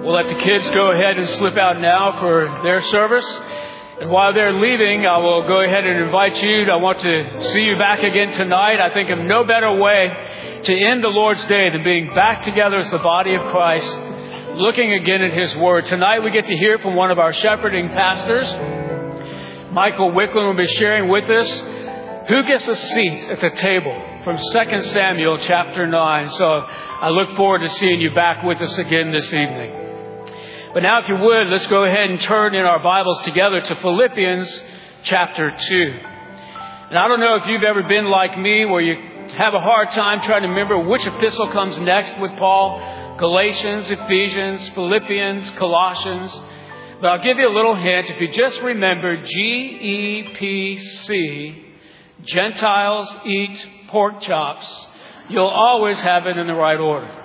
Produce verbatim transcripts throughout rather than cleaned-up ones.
We'll let the kids go ahead and slip out now for their service. And while they're leaving, I will go ahead and invite you. I want to see you back again tonight. I think of no better way to end the Lord's Day than being back together as the body of Christ, looking again at His Word. Tonight we get to hear from one of our shepherding pastors. Michael Wicklund will be sharing with us who gets a seat at the table from Second Samuel chapter nine. So I look forward to seeing you back with us again this evening. But now, if you would, let's go ahead and turn in our Bibles together to Philippians chapter two. And I don't know if you've ever been like me where you have a hard time trying to remember which epistle comes next with Paul. Galatians, Ephesians, Philippians, Colossians. But I'll give you a little hint. If you just remember G E P C, Gentiles eat pork chops, you'll always have it in the right order.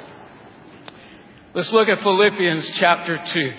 Let's look at Philippians chapter two.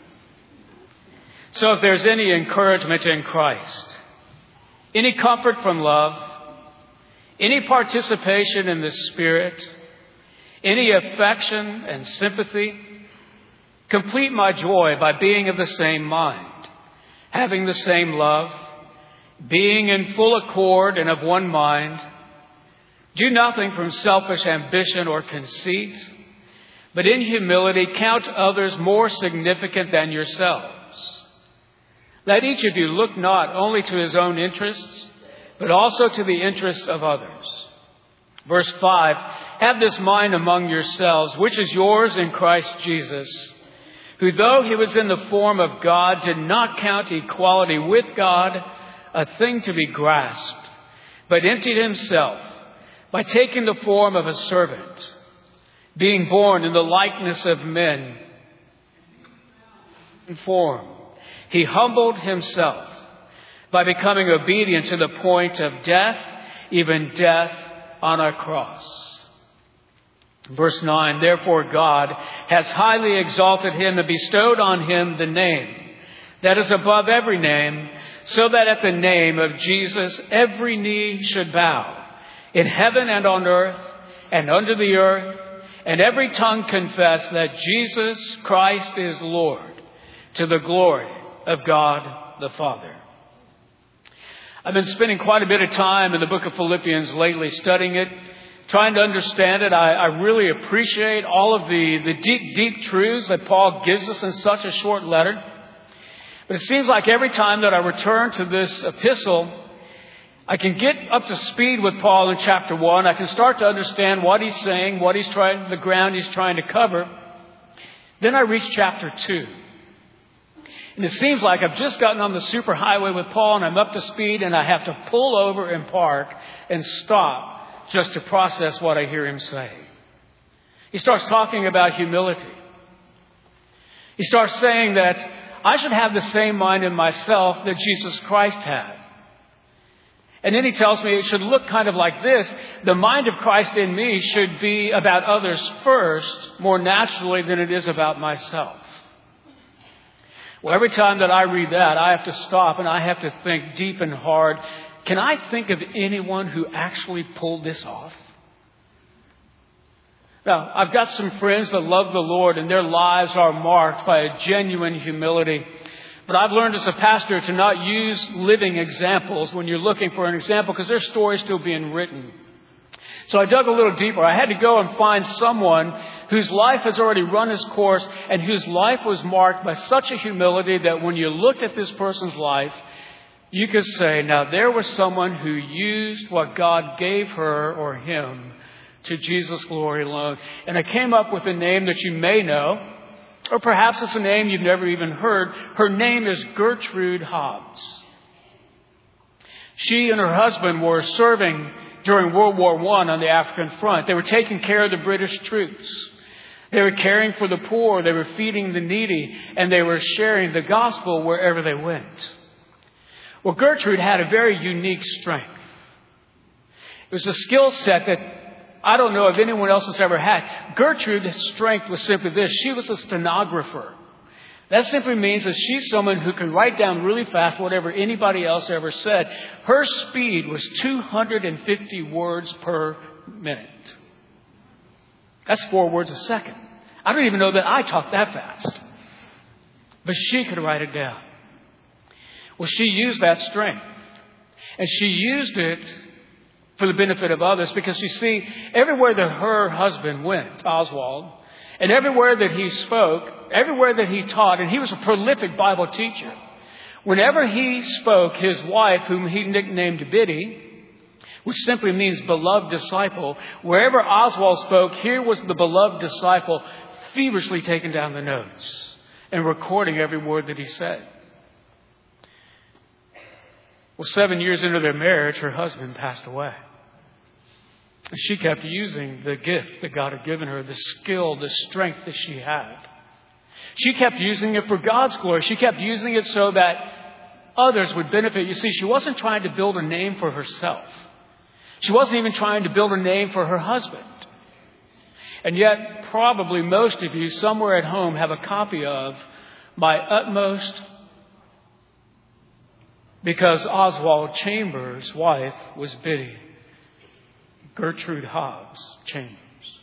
So if there's any encouragement in Christ, any comfort from love, any participation in the Spirit, any affection and sympathy, complete my joy by being of the same mind, having the same love, being in full accord and of one mind. Do nothing from selfish ambition or conceit, but in humility count others more significant than yourselves. Let each of you look not only to his own interests, but also to the interests of others. Verse five, have this mind among yourselves, which is yours in Christ Jesus, who though he was in the form of God, did not count equality with God a thing to be grasped, but emptied himself by taking the form of a servant, being born in the likeness of men. In form, he humbled himself by becoming obedient to the point of death, even death on a cross. Verse nine, therefore God has highly exalted him and bestowed on him the name that is above every name, so that at the name of Jesus every knee should bow, in heaven and on earth and under the earth, and every tongue confess that Jesus Christ is Lord, to the glory of God the Father. I've been spending quite a bit of time in the book of Philippians lately, studying it, trying to understand it. I, I really appreciate all of the, the deep, deep truths that Paul gives us in such a short letter. But it seems like every time that I return to this epistle, I can get up to speed with Paul in chapter one. I can start to understand what he's saying, what he's trying, the ground he's trying to cover. Then I reach chapter two. And it seems like I've just gotten on the superhighway with Paul and I'm up to speed and I have to pull over and park and stop just to process what I hear him say. He starts talking about humility. He starts saying that I should have the same mind in myself that Jesus Christ had. And then he tells me it should look kind of like this. The mind of Christ in me should be about others first, more naturally than it is about myself. Well, every time that I read that, I have to stop and I have to think deep and hard. Can I think of anyone who actually pulled this off? Now, I've got some friends that love the Lord and their lives are marked by a genuine humility. But I've learned as a pastor to not use living examples when you're looking for an example because their story's still being written. So I dug a little deeper. I had to go and find someone whose life has already run its course and whose life was marked by such a humility that when you looked at this person's life, you could say, now there was someone who used what God gave her or him to Jesus' glory alone. And I came up with a name that you may know. Or perhaps it's a name you've never even heard. Her name is Gertrude Hobbs. She and her husband were serving during World War One on the African front. They were taking care of the British troops. They were caring for the poor. They were feeding the needy. And they were sharing the gospel wherever they went. Well, Gertrude had a very unique strength. It was a skill set that I don't know if anyone else has ever had. Gertrude's strength was simply this. She was a stenographer. That simply means that she's someone who can write down really fast whatever anybody else ever said. Her speed was two hundred fifty words per minute. That's four words a second. I don't even know that I talk that fast. But she could write it down. Well, she used that strength. And she used it for the benefit of others because, you see, everywhere that her husband went, Oswald, and everywhere that he spoke, everywhere that he taught, and he was a prolific Bible teacher, whenever he spoke, his wife, whom he nicknamed Biddy, which simply means beloved disciple, wherever Oswald spoke, here was the beloved disciple feverishly taking down the notes and recording every word that he said. Well, seven years into their marriage, her husband passed away. And she kept using the gift that God had given her, the skill, the strength that she had. She kept using it for God's glory. She kept using it so that others would benefit. You see, she wasn't trying to build a name for herself. She wasn't even trying to build a name for her husband. And yet, probably most of you somewhere at home have a copy of My Utmost, because Oswald Chambers' wife was Biddy, Gertrude Hobbs Chambers.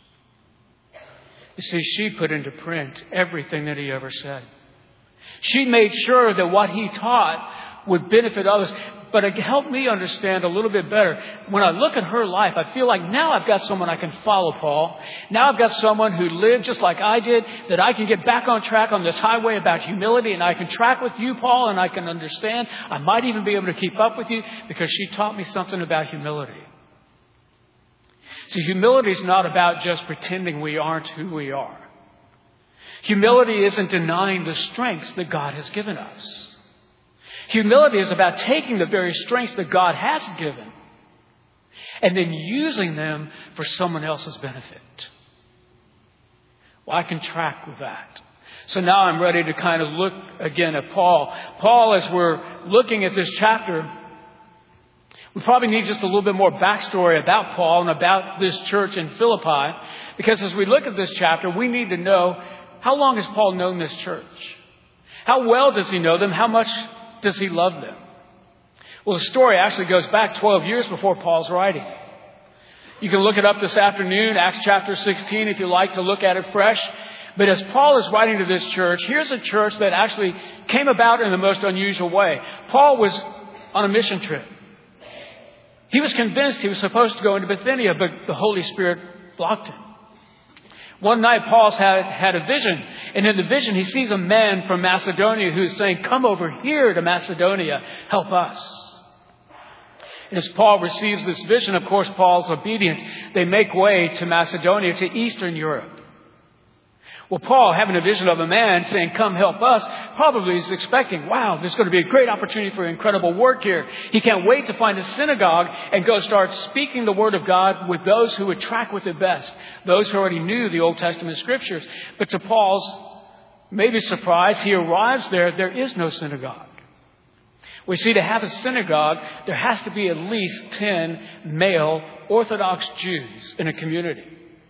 You see, she put into print everything that he ever said. She made sure that what he taught would benefit others. But it helped me understand a little bit better. When I look at her life, I feel like now I've got someone I can follow, Paul. Now I've got someone who lived just like I did, that I can get back on track on this highway about humility, and I can track with you, Paul, and I can understand. I might even be able to keep up with you because she taught me something about humility. See, humility is not about just pretending we aren't who we are. Humility isn't denying the strengths that God has given us. Humility is about taking the very strengths that God has given and then using them for someone else's benefit. Well, I can track with that. So now I'm ready to kind of look again at Paul. Paul, as we're looking at this chapter, we probably need just a little bit more backstory about Paul and about this church in Philippi. Because as we look at this chapter, we need to know, how long has Paul known this church? How well does he know them? How much does he love them? Well, the story actually goes back twelve years before Paul's writing. You can look it up this afternoon, Acts chapter sixteen, if you like to look at it fresh. But as Paul is writing to this church, here's a church that actually came about in the most unusual way. Paul was on a mission trip. He was convinced he was supposed to go into Bithynia, but the Holy Spirit blocked him. One night, Paul had, had a vision. And in the vision, he sees a man from Macedonia who's saying, come over here to Macedonia. Help us. And as Paul receives this vision, of course, Paul's obedient. They make way to Macedonia, to Eastern Europe. Well, Paul, having a vision of a man saying, come help us, probably is expecting, wow, there's going to be a great opportunity for incredible work here. He can't wait to find a synagogue and go start speaking the word of God with those who would track with it best, those who already knew the Old Testament scriptures. But to Paul's maybe surprise, he arrives there, there is no synagogue. We see to have a synagogue, there has to be at least ten male Orthodox Jews in a community.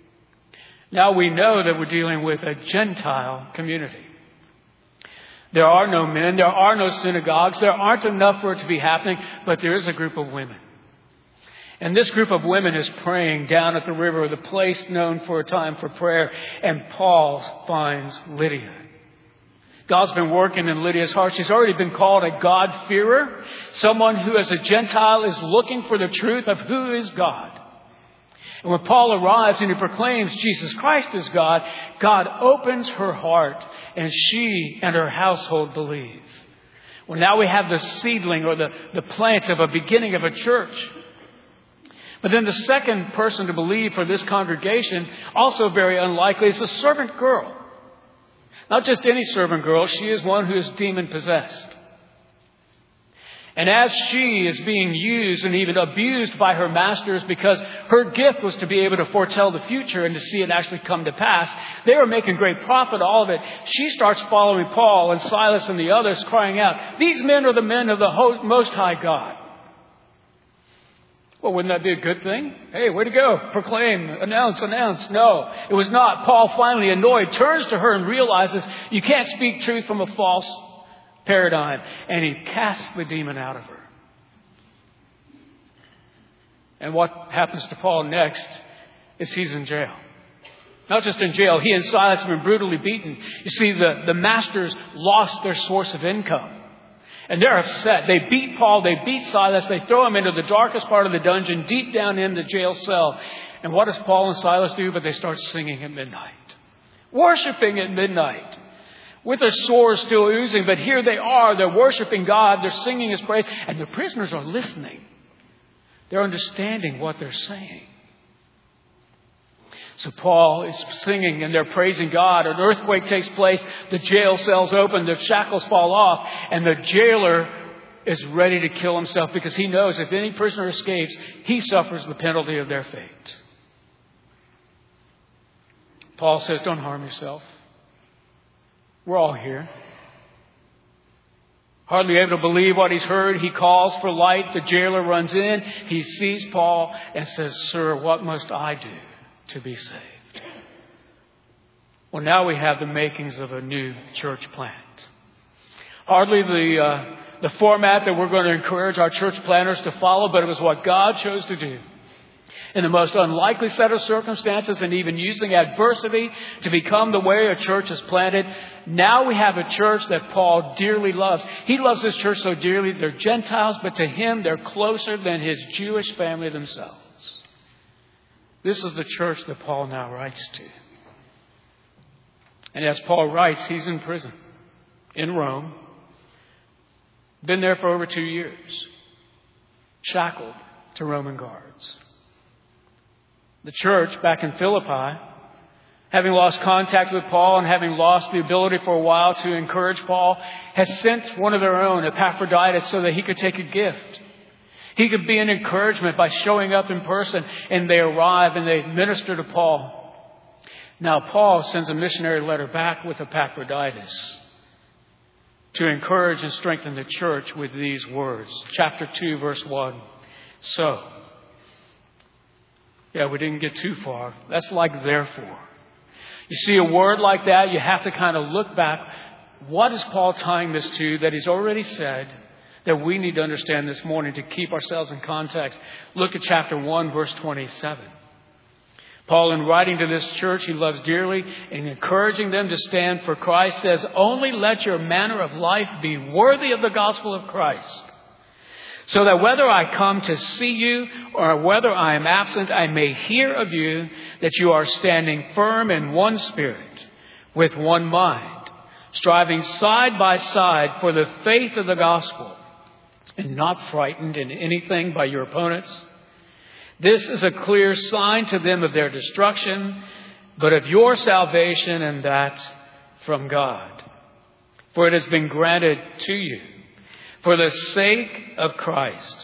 Now we know that we're dealing with a Gentile community. There are no men. There are no synagogues. There aren't enough for it to be happening. But there is a group of women. And this group of women is praying down at the river, the place known for a time for prayer. And Paul finds Lydia. God's been working in Lydia's heart. She's already been called a God-fearer. Someone who as a Gentile is looking for the truth of who is God. And when Paul arrives and he proclaims Jesus Christ is God, God opens her heart and she and her household believe. Well, now we have the seedling or the, the plant of a beginning of a church. But then the second person to believe for this congregation, also very unlikely, is the servant girl. Not just any servant girl, she is one who is demon possessed. And as she is being used and even abused by her masters because her gift was to be able to foretell the future and to see it actually come to pass, they were making great profit, all of it. She starts following Paul and Silas and the others, crying out, these men are the men of the Most High God. Well, wouldn't that be a good thing? Hey, way to go. Proclaim, announce, announce. No, it was not. Paul, finally annoyed, turns to her and realizes you can't speak truth from a false paradigm. And he casts the demon out of her. And what happens to Paul next is he's in jail. Not just in jail. He and Silas have been brutally beaten. You see, the, the masters lost their source of income. And they're upset. They beat Paul. They beat Silas. They throw him into the darkest part of the dungeon, deep down in the jail cell. And what does Paul and Silas do? But they start singing at midnight. Worshiping at midnight. With their swords still oozing. But here they are. They're worshiping God. They're singing His praise. And the prisoners are listening. They're understanding what they're saying. So Paul is singing and they're praising God. An earthquake takes place. The jail cells open. The shackles fall off. And the jailer is ready to kill himself because he knows if any prisoner escapes, he suffers the penalty of their fate. Paul says, don't harm yourself. We're all here. Hardly able to believe what he's heard. He calls for light. The jailer runs in. He sees Paul and says, Sir, what must I do to be saved? Well, now we have the makings of a new church plant. Hardly the uh, the format that we're going to encourage our church planners to follow, but it was what God chose to do. In the most unlikely set of circumstances and even using adversity to become the way a church is planted. Now we have a church that Paul dearly loves. He loves this church so dearly. They're Gentiles, but to him they're closer than his Jewish family themselves. This is the church that Paul now writes to. And as Paul writes, he's in prison in Rome. Been there for over two years. Shackled to Roman guards. The church back in Philippi, having lost contact with Paul and having lost the ability for a while to encourage Paul, has sent one of their own, Epaphroditus, so that he could take a gift. He could be an encouragement by showing up in person, and they arrive and they minister to Paul. Now Paul sends a missionary letter back with Epaphroditus to encourage and strengthen the church with these words. Chapter two, verse one. So, yeah, we didn't get too far. That's like therefore. You see a word like that, you have to kind of look back. What is Paul tying this to that he's already said that we need to understand this morning to keep ourselves in context? Look at chapter one, verse twenty-seven. Paul, in writing to this church he loves dearly and encouraging them to stand for Christ, says, only let your manner of life be worthy of the gospel of Christ, so that whether I come to see you or whether I am absent, I may hear of you that you are standing firm in one spirit, with one mind, striving side by side for the faith of the gospel, and not frightened in anything by your opponents. This is a clear sign to them of their destruction, but of your salvation, and that from God. For it has been granted to you, for the sake of Christ,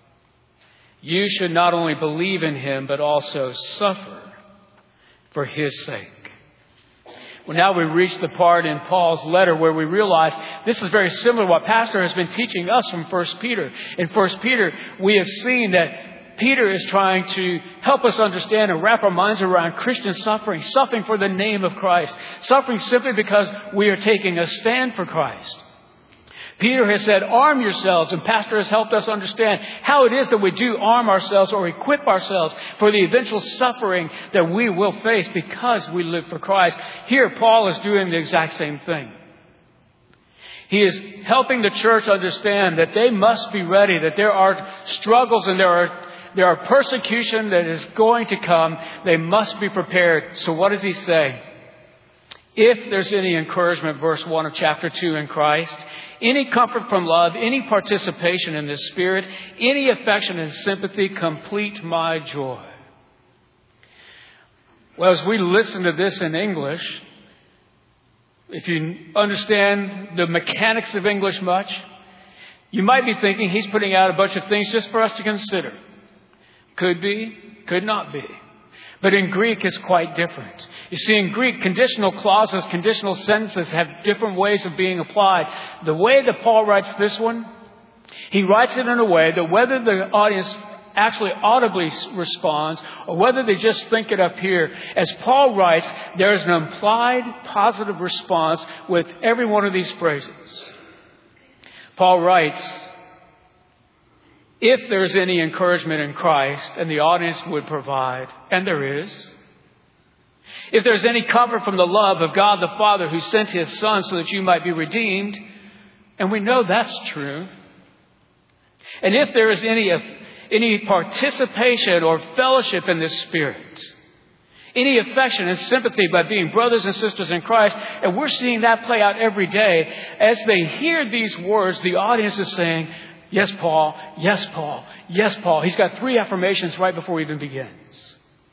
you should not only believe in Him, but also suffer for His sake. Well, now we reach the part in Paul's letter where we realize this is very similar to what Pastor has been teaching us from First Peter. In First Peter, we have seen that Peter is trying to help us understand and wrap our minds around Christian suffering, suffering for the name of Christ, suffering simply because we are taking a stand for Christ. Peter has said, arm yourselves, and Pastor has helped us understand how it is that we do arm ourselves or equip ourselves for the eventual suffering that we will face because we live for Christ. Here, Paul is doing the exact same thing. He is helping the church understand that they must be ready, that there are struggles and there are there are persecution that is going to come. They must be prepared. So what does he say? If there's any encouragement, verse one of chapter two in Christ, any comfort from love, any participation in the Spirit, any affection and sympathy, complete my joy. Well, as we listen to this in English, if you understand the mechanics of English much, you might be thinking he's putting out a bunch of things just for us to consider. Could be, could not be. But in Greek, it's quite different. You see, in Greek, conditional clauses, conditional sentences have different ways of being applied. The way that Paul writes this one, he writes it in a way that whether the audience actually audibly responds or whether they just think it up here, as Paul writes, there is an implied positive response with every one of these phrases. Paul writes, if there's any encouragement in Christ, and the audience would provide, and there is, If there's any comfort from the love of God the Father who sent His Son so that you might be redeemed, and we know that's true. And if there is any, any participation or fellowship in this Spirit, any affection and sympathy by being brothers and sisters in Christ, and we're seeing that play out every day. As they hear these words, the audience is saying, yes, Paul, yes, Paul, yes, Paul. He's got three affirmations right before he even begins.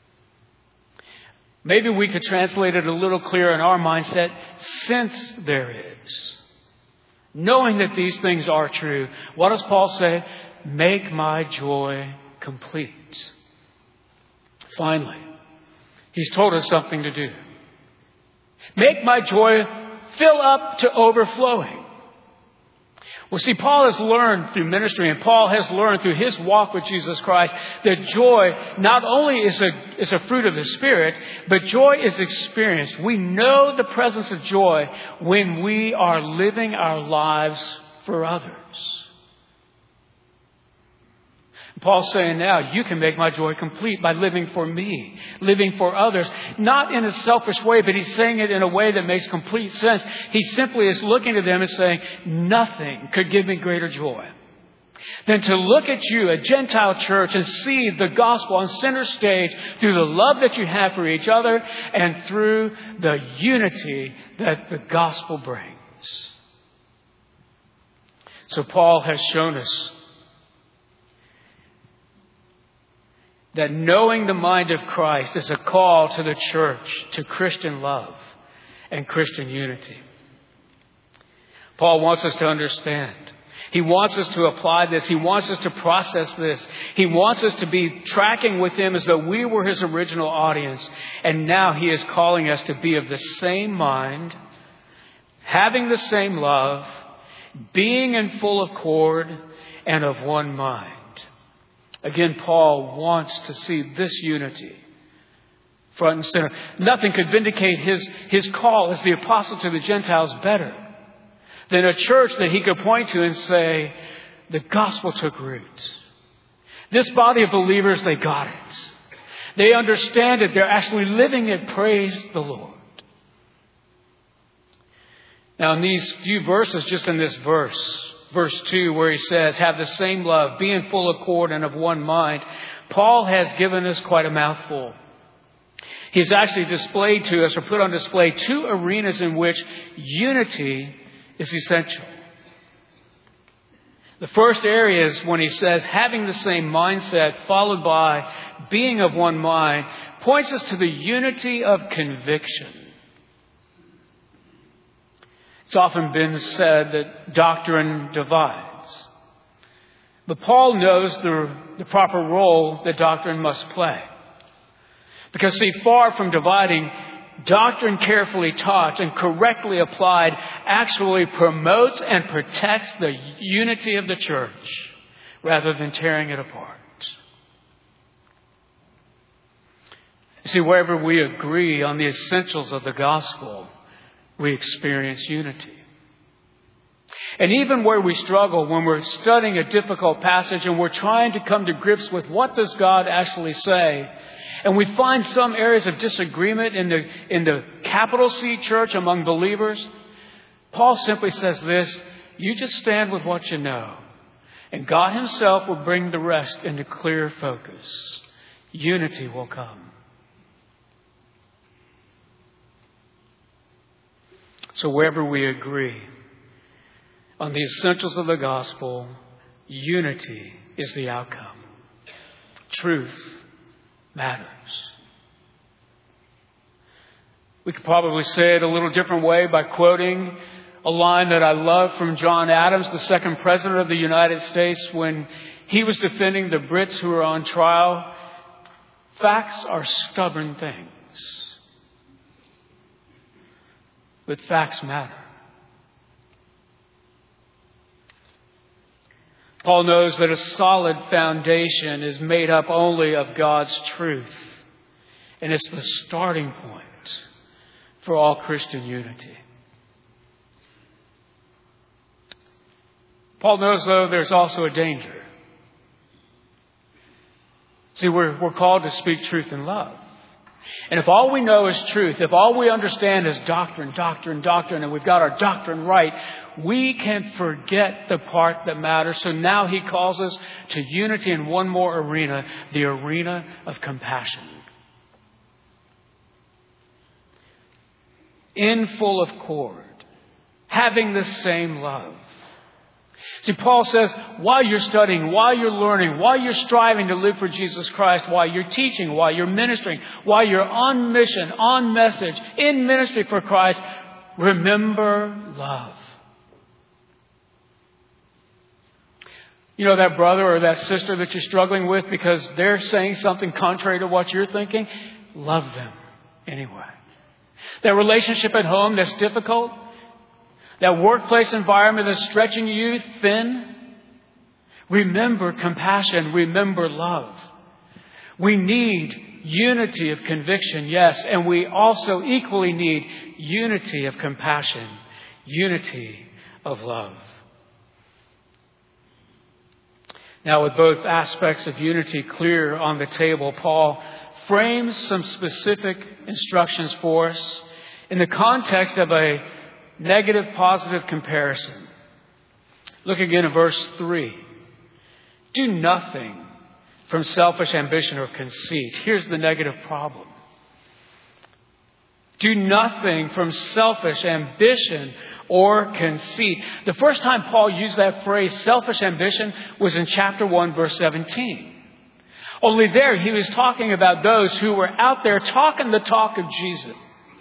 Maybe we could translate it a little clearer in our mindset, since there is. Knowing that these things are true, what does Paul say? Make my joy complete. Finally, he's told us something to do. Make my joy fill up to overflowing. Well, see, Paul has learned through ministry, and Paul has learned through his walk with Jesus Christ, that joy not only is a, is a fruit of the Spirit, but joy is experienced. We know the presence of joy when we are living our lives for others. Paul's saying now, you can make my joy complete by living for me, living for others. Not in a selfish way, but he's saying it in a way that makes complete sense. He simply is looking at them and saying, nothing could give me greater joy than to look at you, a Gentile church, and see the gospel on center stage through the love that you have for each other and through the unity that the gospel brings. So Paul has shown us that knowing the mind of Christ is a call to the church to Christian love and Christian unity. Paul wants us to understand. He wants us to apply this. He wants us to process this. He wants us to be tracking with Him as though we were His original audience. And now He is calling us to be of the same mind, having the same love, being in full accord, and of one mind. Again, Paul wants to see this unity front and center. Nothing could vindicate his, his call as the apostle to the Gentiles better than a church that he could point to and say, the gospel took root. This body of believers, they got it. They understand it. They're actually living it. Praise the Lord. Now, in these few verses, just in this verse, Verse two, where he says, have the same love, be in full accord and of one mind. Paul has given us quite a mouthful. He's actually displayed to us, or put on display, two arenas in which unity is essential. The first area is when he says, having the same mindset, followed by being of one mind, points us to the unity of conviction. It's often been said that doctrine divides. But Paul knows the, the proper role that doctrine must play. Because, see, far from dividing, doctrine carefully taught and correctly applied actually promotes and protects the unity of the church rather than tearing it apart. You see, wherever we agree on the essentials of the gospel, we experience unity. And even where we struggle, when we're studying a difficult passage and we're trying to come to grips with what does God actually say, and we find some areas of disagreement in the, in the capital C church among believers, Paul simply says this, you just stand with what you know, and God Himself will bring the rest into clear focus. Unity will come. So wherever we agree on the essentials of the gospel, unity is the outcome. Truth matters. We could probably say it a little different way by quoting a line that I love from John Adams, the second president of the United States, when he was defending the Brits who were on trial. Facts are stubborn things. But facts matter. Paul knows that a solid foundation is made up only of God's truth. And it's the starting point for all Christian unity. Paul knows, though, there's also a danger. See, we're, we're called to speak truth in love. And if all we know is truth, if all we understand is doctrine, doctrine, doctrine, and we've got our doctrine right, we can forget the part that matters. So now he calls us to unity in one more arena, the arena of compassion. In full accord, having the same love. See, Paul says, while you're studying, while you're learning, while you're striving to live for Jesus Christ, while you're teaching, while you're ministering, while you're on mission, on message, in ministry for Christ, remember love. You know that brother or that sister that you're struggling with because they're saying something contrary to what you're thinking? Love them anyway. That relationship at home that's difficult, that workplace environment that's stretching you thin, remember compassion, remember love. We need unity of conviction, yes, and we also equally need unity of compassion, unity of love. Now, with both aspects of unity clear on the table, Paul frames some specific instructions for us in the context of a negative-positive comparison. Look again at verse three. Do nothing from selfish ambition or conceit. Here's the negative problem. Do nothing from selfish ambition or conceit. The first time Paul used that phrase, selfish ambition, was in chapter one, verse seventeen. Only there he was talking about those who were out there talking the talk of Jesus.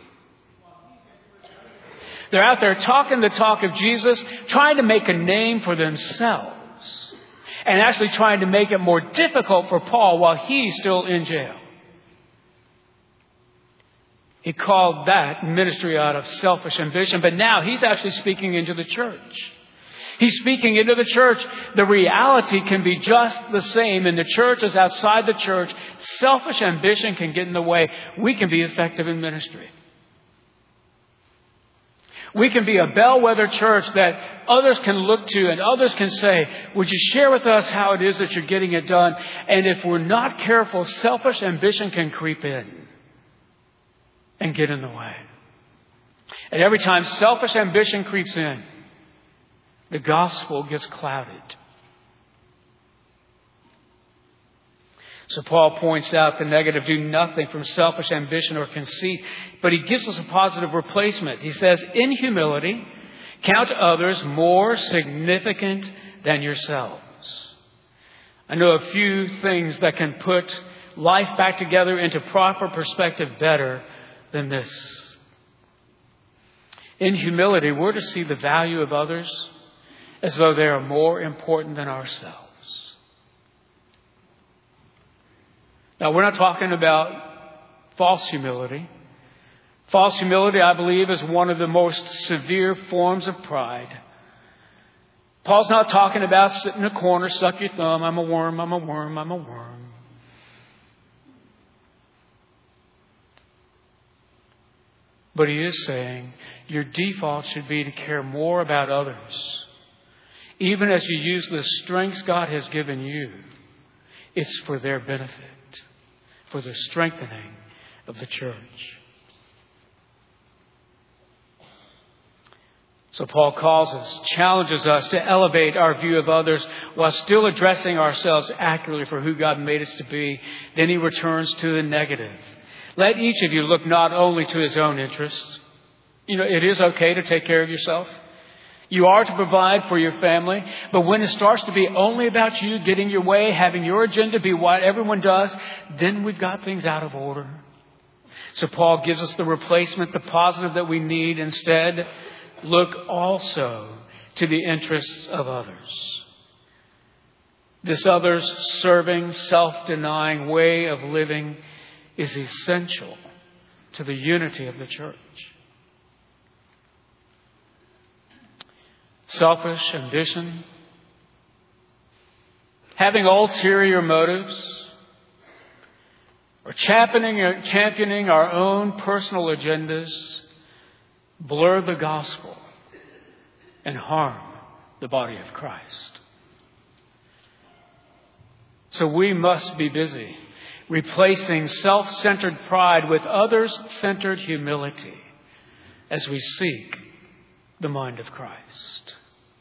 They're out there talking the talk of Jesus, trying to make a name for themselves, and actually trying to make it more difficult for Paul while he's still in jail. He called that ministry out of selfish ambition, but now he's actually speaking into the church. He's speaking into the church. The reality can be just the same in the church as outside the church. Selfish ambition can get in the way. We can be effective in ministry. We can be a bellwether church that others can look to and others can say, would you share with us how it is that you're getting it done? And if we're not careful, selfish ambition can creep in and get in the way. And every time selfish ambition creeps in, the gospel gets clouded. So Paul points out the negative, do nothing from selfish ambition or conceit, but he gives us a positive replacement. He says, in humility, count others more significant than yourselves. I know a few things that can put life back together into proper perspective better than this. In humility, we're to see the value of others as though they are more important than ourselves. Now, we're not talking about false humility. False humility, I believe, is one of the most severe forms of pride. Paul's not talking about sit in a corner, suck your thumb, I'm a worm, I'm a worm, I'm a worm. But he is saying your default should be to care more about others. Even as you use the strengths God has given you, it's for their benefit, for the strengthening of the church. So Paul calls us, challenges us to elevate our view of others while still addressing ourselves accurately for who God made us to be. Then he returns to the negative. Let each of you look not only to his own interests. You know, it is okay to take care of yourself. You are to provide for your family. But when it starts to be only about you getting your way, having your agenda be what everyone does, then we've got things out of order. So Paul gives us the replacement, the positive that we need. Instead, look also to the interests of others. This others serving, self-denying way of living is essential to the unity of the church. Selfish ambition, having ulterior motives, or championing, championing our own personal agendas blur the gospel and harm the body of Christ. So we must be busy. replacing self-centered pride with others-centered humility as we seek the mind of Christ.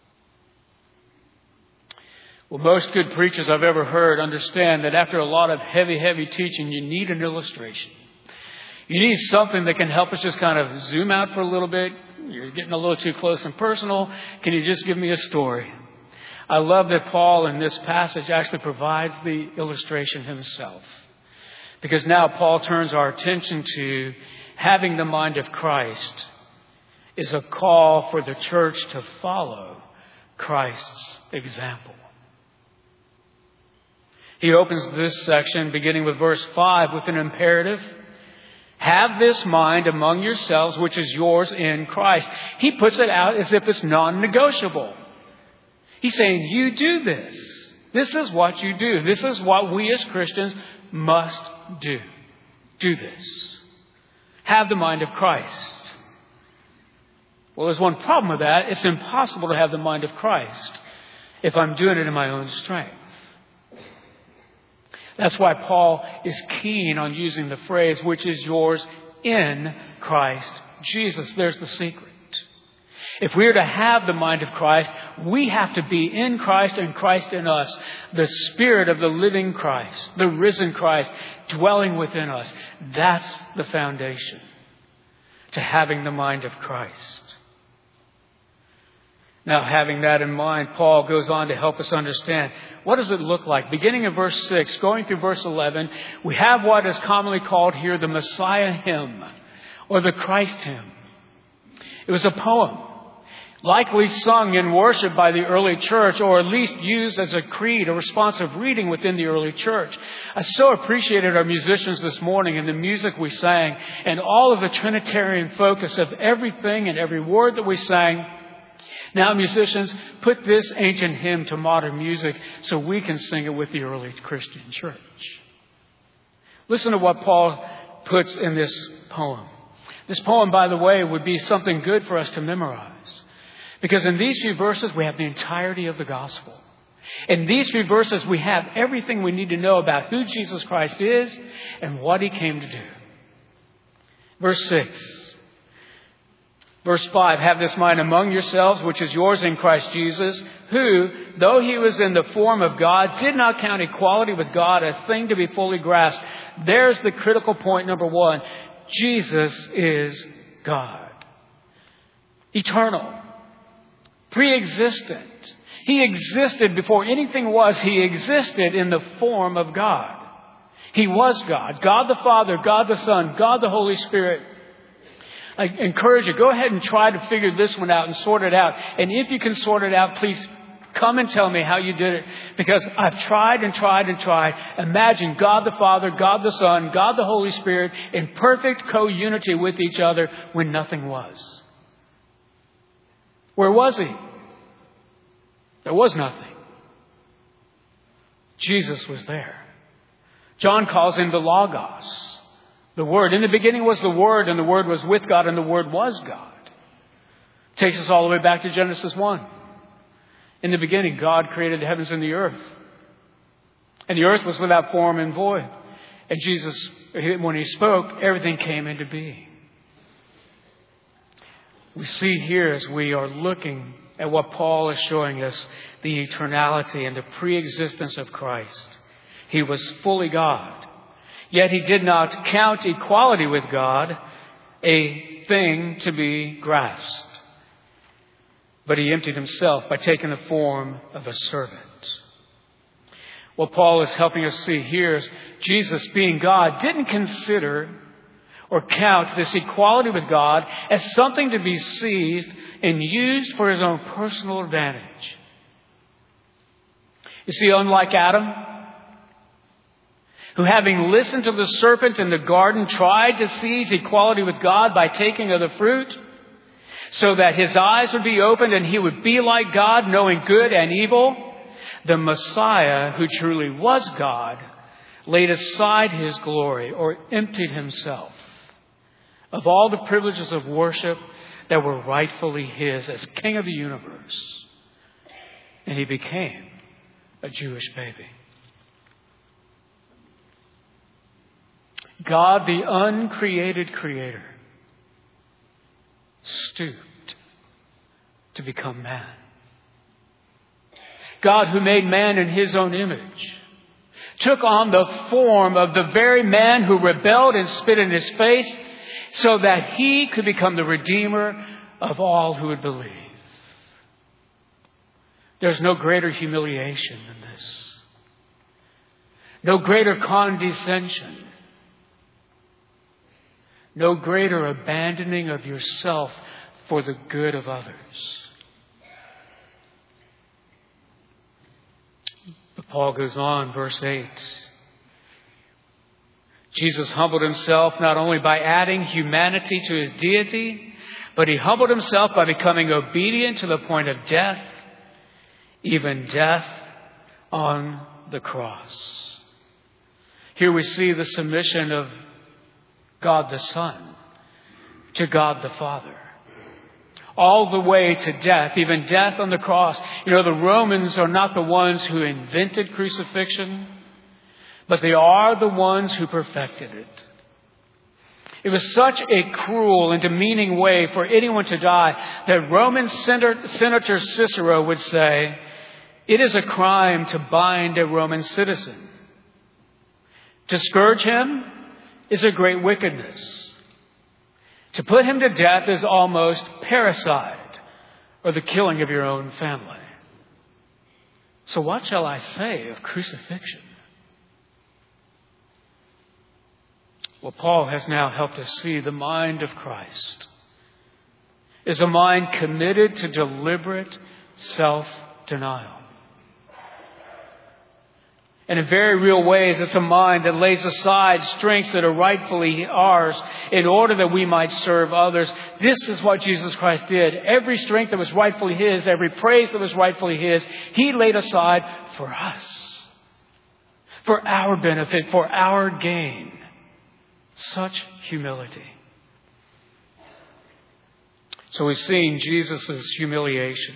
Well, most good preachers I've ever heard understand that after a lot of heavy, heavy teaching, you need an illustration. You need something that can help us just kind of zoom out for a little bit. You're getting a little too close and personal. Can you just give me a story? I love that Paul in this passage actually provides the illustration himself. Because now Paul turns our attention to having the mind of Christ is a call for the church to follow Christ's example. He opens this section beginning with verse five with an imperative. Have this mind among yourselves, which is yours in Christ. He puts it out as if it's non-negotiable. He's saying, you do this. This is what you do. This is what we as Christians must do. Do this. Have the mind of Christ. Well, there's one problem with that. It's impossible to have the mind of Christ if I'm doing it in my own strength. That's why Paul is keen on using the phrase, which is yours in Christ Jesus. There's the secret. If we are to have the mind of Christ, we have to be in Christ and Christ in us. The Spirit of the living Christ, the risen Christ, dwelling within us. That's the foundation to having the mind of Christ. Now, having that in mind, Paul goes on to help us understand, what does it look like? Beginning in verse six, going through verse eleven, we have what is commonly called here the Messiah hymn, or the Christ hymn. It was a poem, likely sung in worship by the early church, or at least used as a creed, a responsive reading within the early church. I so appreciated our musicians this morning and the music we sang, and all of the Trinitarian focus of everything and every word that we sang. Now, musicians, put this ancient hymn to modern music so we can sing it with the early Christian church. Listen to what Paul puts in this poem. This poem, by the way, would be something good for us to memorize. Because in these few verses, we have the entirety of the gospel. In these few verses, we have everything we need to know about who Jesus Christ is and what He came to do. Verse six. Verse five, have this mind among yourselves, which is yours in Christ Jesus, who, though He was in the form of God, did not count equality with God a thing to be fully grasped. There's the critical point number one. Jesus is God. Eternal. Pre-existent. He existed before anything was. He existed in the form of God. He was God. God the Father, God the Son, God the Holy Spirit. I encourage you, go ahead and try to figure this one out and sort it out. And if you can sort it out, please come and tell me how you did it. Because I've tried and tried and tried. Imagine God the Father, God the Son, God the Holy Spirit in perfect co-unity with each other when nothing was. Where was He? There was nothing. Jesus was there. John calls Him the Logos. The Word. In the beginning was the Word, and the Word was with God, and the Word was God. Takes us all the way back to Genesis one. In the beginning, God created the heavens and the earth. And the earth was without form and void. And Jesus, when He spoke, everything came into being. We see here, as we are looking at what Paul is showing us, the eternality and the pre-existence of Christ. He was fully God. Yet He did not count equality with God a thing to be grasped. But He emptied Himself by taking the form of a servant. What Paul is helping us see here is Jesus, being God, didn't consider or count this equality with God as something to be seized and used for His own personal advantage. You see, unlike Adam, who, having listened to the serpent in the garden, tried to seize equality with God by taking of the fruit, so that his eyes would be opened and he would be like God, knowing good and evil, the Messiah, who truly was God, laid aside His glory, or emptied Himself of all the privileges of worship that were rightfully His as King of the universe. And He became a Jewish baby. God, the uncreated creator, stooped to become man. God, who made man in his own image, took on the form of the very man who rebelled and spit in his face so that he could become the Redeemer of all who would believe. There's no greater humiliation than this. No greater condescension. No greater abandoning of yourself for the good of others. But Paul goes on, verse eight. Jesus humbled himself not only by adding humanity to his deity, but he humbled himself by becoming obedient to the point of death, even death on the cross. Here we see the submission of God the Son to God the Father. All the way to death, even death on the cross. You know, the Romans are not the ones who invented crucifixion, but they are the ones who perfected it. It was such a cruel and demeaning way for anyone to die that Roman Senator Cicero would say, it is a crime to bind a Roman citizen. To scourge him is a great wickedness. To put him to death is almost parricide, or the killing of your own family. So what shall I say of crucifixion? Well, Paul has now helped us see the mind of Christ is a mind committed to deliberate self-denial. And in very real ways, it's a mind that lays aside strengths that are rightfully ours in order that we might serve others. This is what Jesus Christ did. Every strength that was rightfully His, every praise that was rightfully His, He laid aside for us, for our benefit, for our gain. Such humility. So we've seen Jesus' humiliation.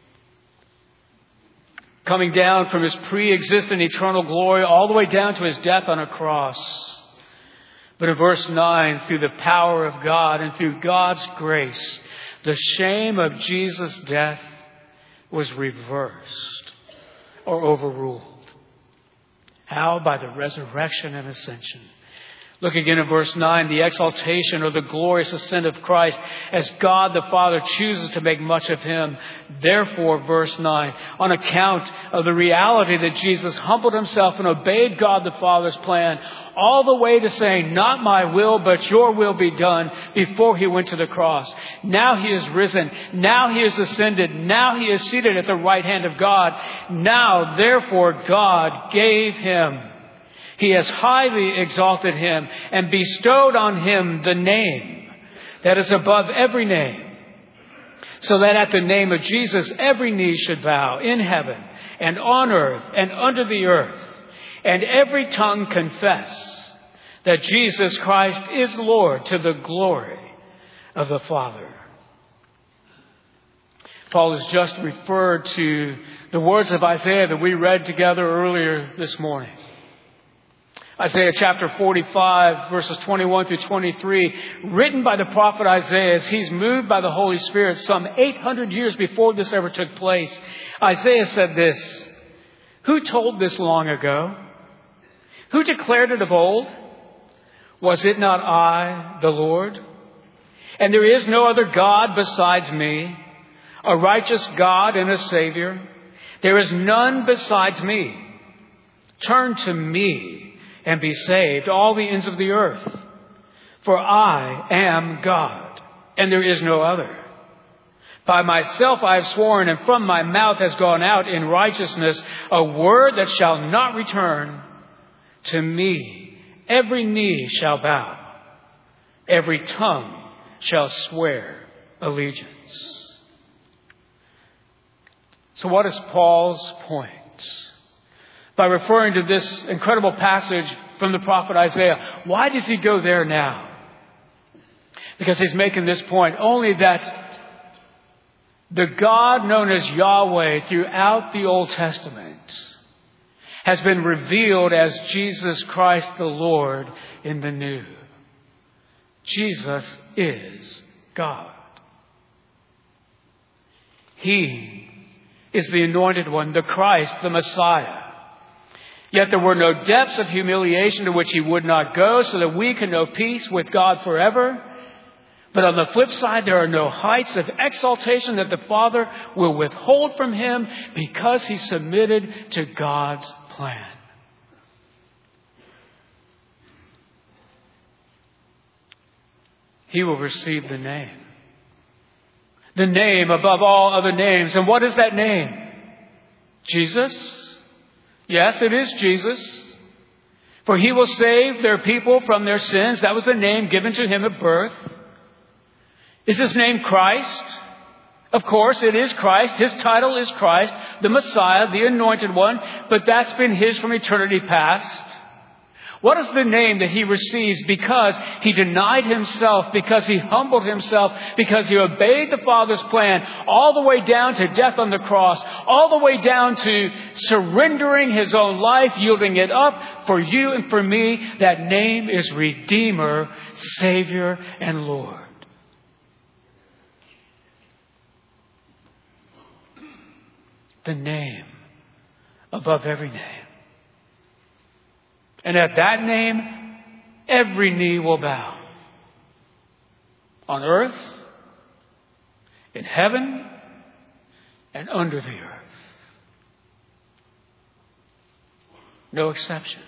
Coming down from His pre-existent eternal glory all the way down to His death on a cross. But in verse nine, through the power of God and through God's grace, the shame of Jesus' death was reversed or overruled. How? By the resurrection and ascension. Look again at verse nine, the exaltation or the glorious ascent of Christ as God the Father chooses to make much of Him. Therefore, verse nine, on account of the reality that Jesus humbled Himself and obeyed God the Father's plan all the way to saying, not my will, but your will be done before He went to the cross. Now He is risen. Now He is ascended. Now He is seated at the right hand of God. Now, therefore, God gave Him. He has highly exalted Him and bestowed on Him the name that is above every name, so that at the name of Jesus every knee should bow in heaven and on earth and under the earth, and every tongue confess that Jesus Christ is Lord, to the glory of the Father. Paul has just referred to the words of Isaiah that we read together earlier this morning. Isaiah chapter forty-five, verses twenty-one through twenty-three, written by the prophet Isaiah as he's moved by the Holy Spirit some eight hundred years before this ever took place. Isaiah said this, "Who told this long ago? Who declared it of old? Was it not I, the Lord? And there is no other God besides me, a righteous God and a Savior. There is none besides me. Turn to me and be saved, all the ends of the earth. For I am God, and there is no other. By myself I have sworn, and from my mouth has gone out in righteousness a word that shall not return. To me every knee shall bow, every tongue shall swear allegiance." So what is Paul's point? By referring to this incredible passage from the prophet Isaiah, why does he go there now? Because he's making this point, only that the God known as Yahweh throughout the Old Testament has been revealed as Jesus Christ the Lord in the new. Jesus is God. He is the Anointed One, the Christ, the Messiah. Yet there were no depths of humiliation to which He would not go, so that we can know peace with God forever. But on the flip side, there are no heights of exaltation that the Father will withhold from Him because He submitted to God's plan. He will receive the name. The name above all other names. And what is that name? Jesus? Yes, it is Jesus. For He will save their people from their sins. That was the name given to Him at birth. Is His name Christ? Of course, it is Christ. His title is Christ, the Messiah, the Anointed One. But that's been His from eternity past. What is the name that He receives because He denied Himself, because He humbled Himself, because He obeyed the Father's plan all the way down to death on the cross, all the way down to surrendering His own life, yielding it up for you and for me? That name is Redeemer, Savior, and Lord. The name above every name. And at that name, every knee will bow. On earth, in heaven, and under the earth. No exceptions.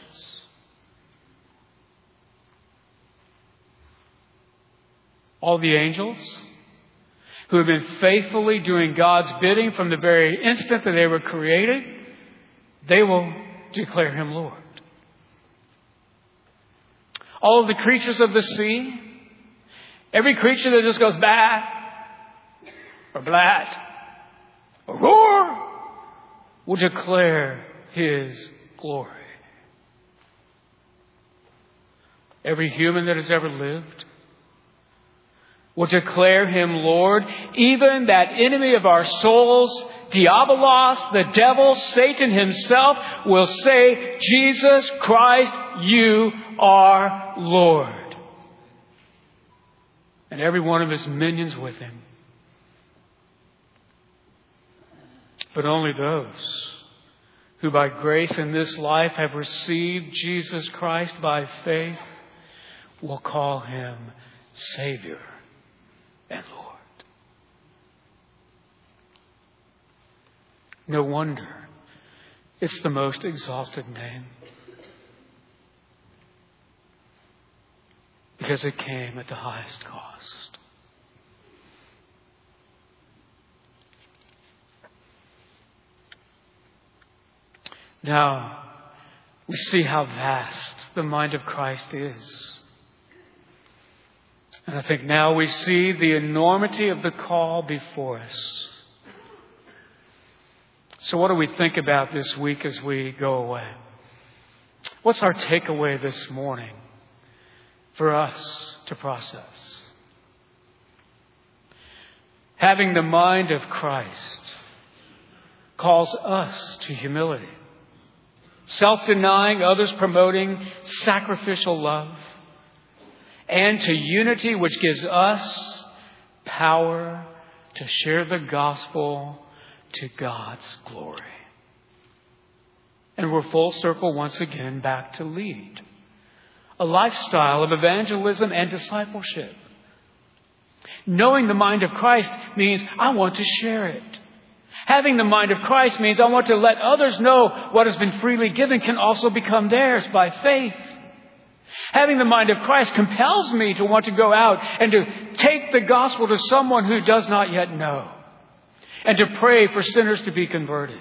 All the angels who have been faithfully doing God's bidding from the very instant that they were created, they will declare Him Lord. All of the creatures of the sea, every creature that just goes bah, or blat, or roar, will declare His glory. Every human that has ever lived will declare Him Lord. Even that enemy of our souls, Diabolos, the devil, Satan himself, will say, Jesus Christ, you are Lord. And every one of His minions with Him. But only those who by grace in this life have received Jesus Christ by faith will call Him Savior and Lord. No wonder it's the most exalted name. Because it came at the highest cost. Now, we see how vast the mind of Christ is. And I think now we see the enormity of the call before us. So what do we think about this week as we go away? What's our takeaway this morning for us to process? Having the mind of Christ calls us to humility, self-denying, others promoting sacrificial love, and to unity, which gives us power to share the gospel to God's glory. And we're full circle once again back to lead. A lifestyle of evangelism and discipleship. Knowing the mind of Christ means I want to share it. Having the mind of Christ means I want to let others know what has been freely given can also become theirs by faith. Having the mind of Christ compels me to want to go out and to take the gospel to someone who does not yet know. And to pray for sinners to be converted.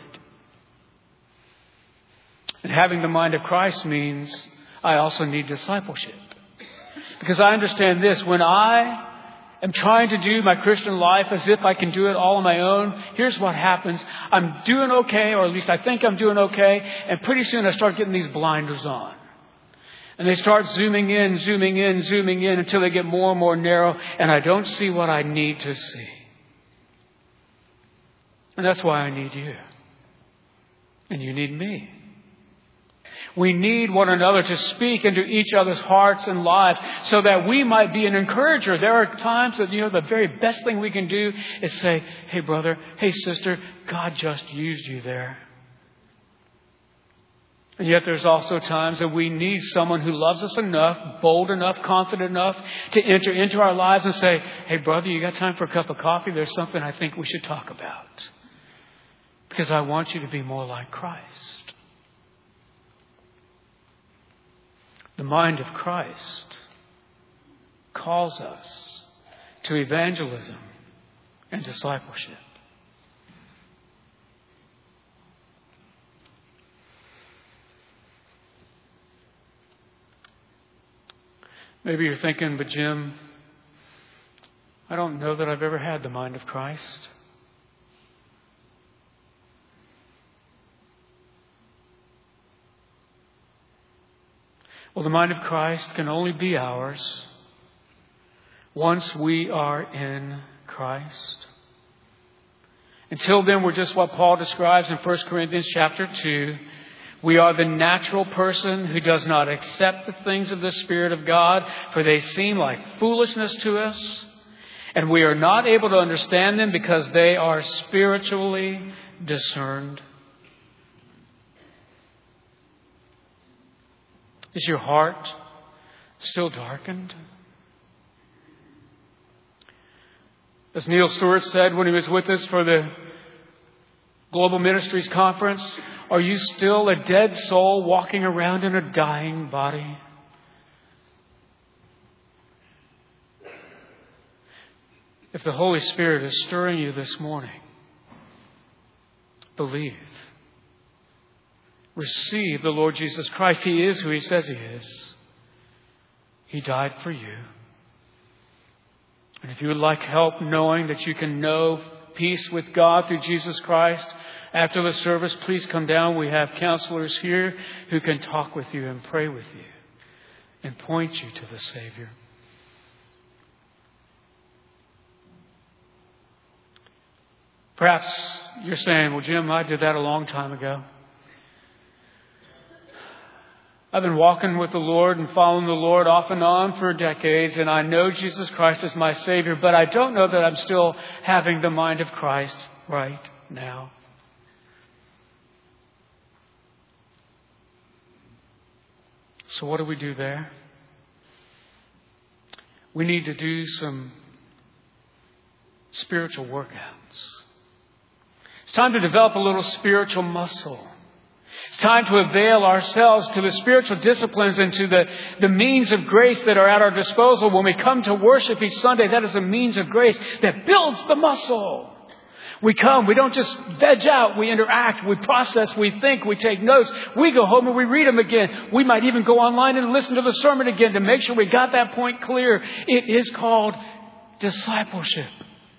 And having the mind of Christ means I also need discipleship. Because I understand this, when I am trying to do my Christian life as if I can do it all on my own, here's what happens. I'm doing okay, or at least I think I'm doing okay, and pretty soon I start getting these blinders on. And they start zooming in, zooming in, zooming in until they get more and more narrow, and I don't see what I need to see. And that's why I need you. And you need me. We need one another to speak into each other's hearts and lives so that we might be an encourager. There are times that, you know, the very best thing we can do is say, hey, brother, hey, sister, God just used you there. And yet there's also times that we need someone who loves us enough, bold enough, confident enough to enter into our lives and say, hey, brother, you got time for a cup of coffee? There's something I think we should talk about. Because I want you to be more like Christ. The mind of Christ calls us to evangelism and discipleship. Maybe you're thinking, but Jim, I don't know that I've ever had the mind of Christ. Well, the mind of Christ can only be ours once we are in Christ. Until then, we're just what Paul describes in First Corinthians chapter two. We are the natural person who does not accept the things of the Spirit of God, for they seem like foolishness to us. And we are not able to understand them because they are spiritually discerned. Is your heart still darkened? As Neil Stewart said when he was with us for the Global Ministries Conference, are you still a dead soul walking around in a dying body? If the Holy Spirit is stirring you this morning, believe. Receive the Lord Jesus Christ. He is who He says He is. He died for you. And if you would like help knowing that you can know peace with God through Jesus Christ, after the service, please come down. We have counselors here who can talk with you and pray with you and point you to the Savior. Perhaps you're saying, well, Jim, I did that a long time ago. I've been walking with the Lord and following the Lord off and on for decades, and I know Jesus Christ is my Savior, but I don't know that I'm still having the mind of Christ right now. So what do we do there? We need to do some spiritual workouts. It's time to develop a little spiritual muscle. It's time to avail ourselves to the spiritual disciplines and to the, the means of grace that are at our disposal. When we come to worship each Sunday, that is a means of grace that builds the muscle. We come, we don't just veg out, we interact, we process, we think, we take notes. We go home and we read them again. We might even go online and listen to the sermon again to make sure we got that point clear. It is called discipleship.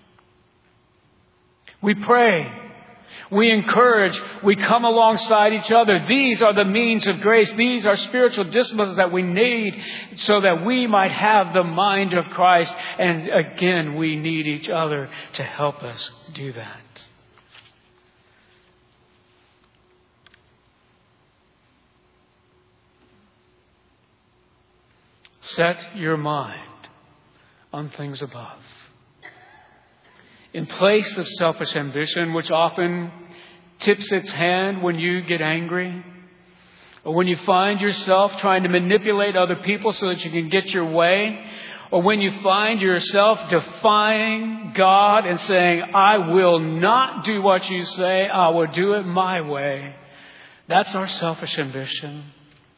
We pray. We encourage, we come alongside each other. These are the means of grace. These are spiritual disciplines that we need so that we might have the mind of Christ. And again, we need each other to help us do that. Set your mind on things above. In place of selfish ambition, which often tips its hand when you get angry, or when you find yourself trying to manipulate other people so that you can get your way, or when you find yourself defying God and saying, I will not do what you say, I will do it my way. That's our selfish ambition.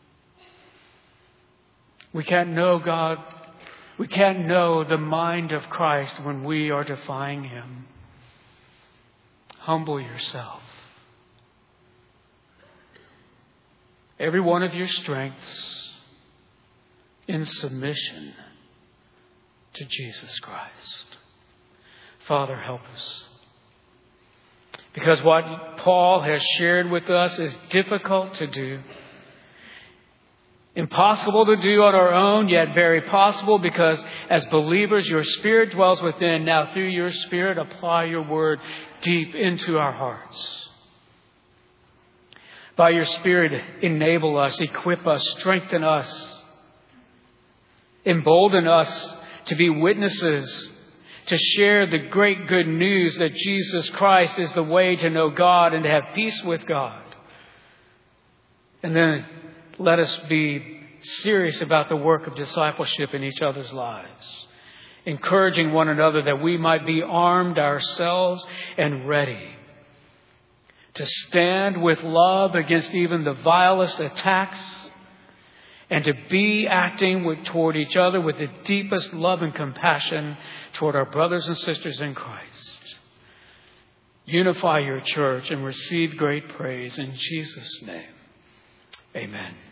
We can't know God. We can't know the mind of Christ when we are defying Him. Humble yourself. Every one of your strengths in submission to Jesus Christ. Father, help us. Because what Paul has shared with us is difficult to do. Impossible to do on our own, yet very possible because as believers, your Spirit dwells within. Now through your Spirit, apply your word deep into our hearts. By your Spirit, enable us, equip us, strengthen us, embolden us to be witnesses, to share the great good news that Jesus Christ is the way to know God and to have peace with God. And then let us be serious about the work of discipleship in each other's lives, encouraging one another that we might be armed ourselves and ready to stand with love against even the vilest attacks, and to be acting with, toward each other with the deepest love and compassion toward our brothers and sisters in Christ. Unify your church and receive great praise in Jesus' name. Amen.